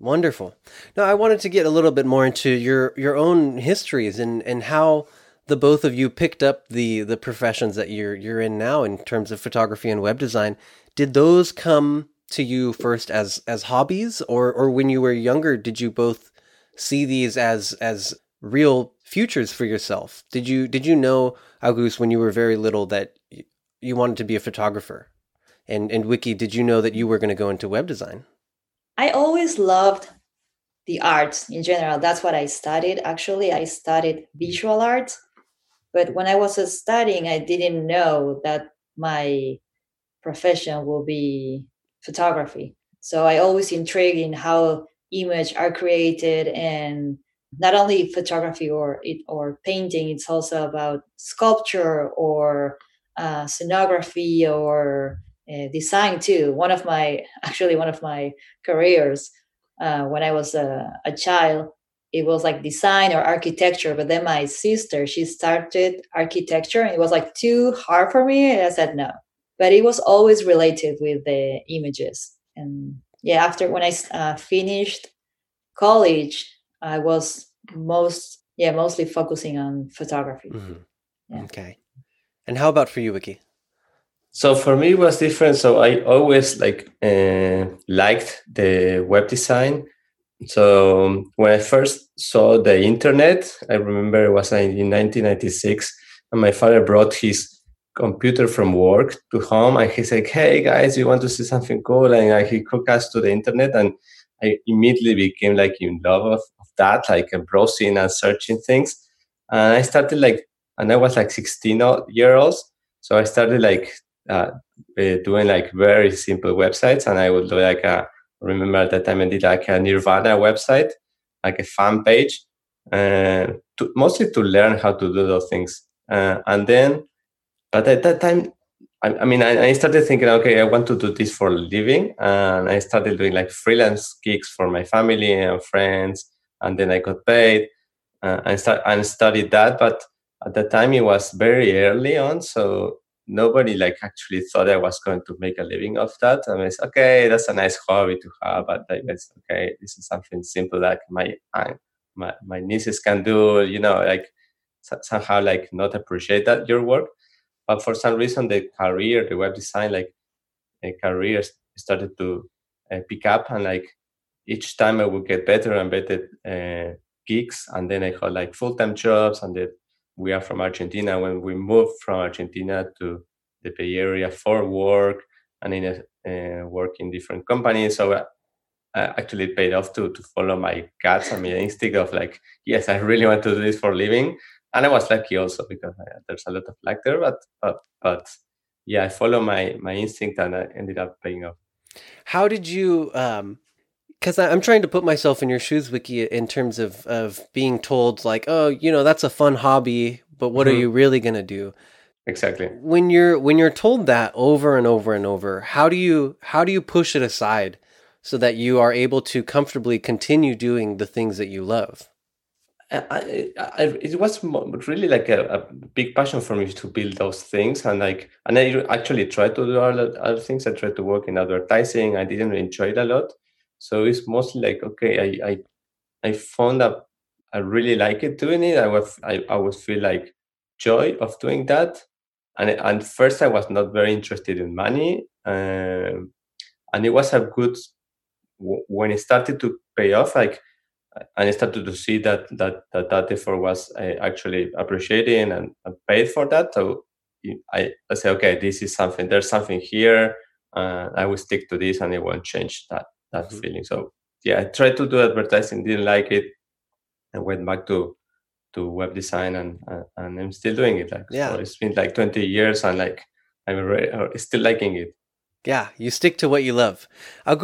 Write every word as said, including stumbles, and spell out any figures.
Wonderful. Now, I wanted to get a little bit more into your your own histories and and how the both of you picked up the the professions that you're you're in now in terms of photography and web design. Did those come to you first as as hobbies, or or when you were younger, did you both see these as as real futures for yourself? Did you did you know, August, when you were very little that y- you wanted to be a photographer? And and Wiki, did you know that you were going to go into web design? I always loved the arts in general. That's what I studied. Actually, I studied visual arts, but when I was uh, studying, I didn't know that my profession will be photography. So I always intrigued in how images are created, and not only photography or it or painting. It's also about sculpture or uh, scenography or uh, design too. One of my actually one of my careers uh, when I was a, a child, it was like design or architecture. But then my sister, she started architecture, and it was like too hard for me. And I said no, but it was always related with the images. And yeah, after when I uh, finished college, I was most yeah mostly focusing on photography. Hmm. Yeah. Okay. And how about for you, Wiki? So for me, it was different. So I always like uh, liked the web design. So um, when I first saw the internet, I remember it was in nineteen ninety-six, and my father brought his computer from work to home, and he said, "Hey guys, you want to see something cool?" And uh, he hooked us to the internet, and I immediately became like in love of, of that, like uh, browsing and searching things. And I started like, and I was like sixteen o- year old, so I started like uh, uh, doing like very simple websites, and I would do like a remember at that time I did like a Nirvana website, like a fan page, uh, to, mostly to learn how to do those things. Uh, and then, but at that time, I, I mean, I, I started thinking, okay, I want to do this for a living, and I started doing like freelance gigs for my family and friends, and then I got paid uh, and start and studied that. But at the time, it was very early on, so nobody like actually thought I was going to make a living of that. I mean, it's okay, that's a nice hobby to have, but I guess okay, this is something simple that my aunt- my my nieces can do. You know, like so- somehow like not appreciate that your work. But for some reason, the career, the web design, like a career started to uh, pick up, and like each time I would get better and better uh, gigs, and then I had like full time jobs. And then we are from Argentina. When we moved from Argentina to the Bay Area for work and in a uh, work in different companies, so uh, uh, actually it paid off to to follow my guts and my instinct of like, yes, I really want to do this for a living. And I was lucky also because uh, there's a lot of luck there, but but but yeah, I follow my my instinct, and I ended up paying off. How did you um because I'm trying to put myself in your shoes, Wiki, in terms of of being told like, oh, you know, that's a fun hobby, but what are Mhm. you really gonna do? Exactly. When you're when you're told that over and over and over, how do you how do you push it aside so that you are able to comfortably continue doing the things that you love? I, I, I, it was mo- really like a, a big passion for me to build those things, and like, and I actually tried to do other, other things. I tried to work in advertising. I didn't enjoy it a lot, so it's mostly like, okay, I, I, I found that I really like it doing it. I was, I, I would feel like joy of doing that, and and first I was not very interested in money, um, and it was a good w- when it started to pay off, like and I started to see that that that, that effort was uh, actually appreciated and, and paid for that. So you- I, I say, okay, this is something. There's something here. Uh, I will stick to this, and it won't change that that Hmm. feeling. So yeah, I tried to do advertising, didn't like it, and went back to to web design, and uh, and I'm still doing it. Like so, Yeah. it's been like twenty years, and like I'm re- uh, still liking it. Yeah, you stick to what you love.